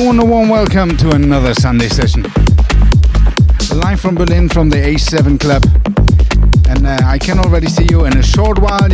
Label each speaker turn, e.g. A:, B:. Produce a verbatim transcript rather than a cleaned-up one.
A: and a warm welcome to another Sunday session. Live from Berlin from the A seven Club. And uh, I can already see you in a short while.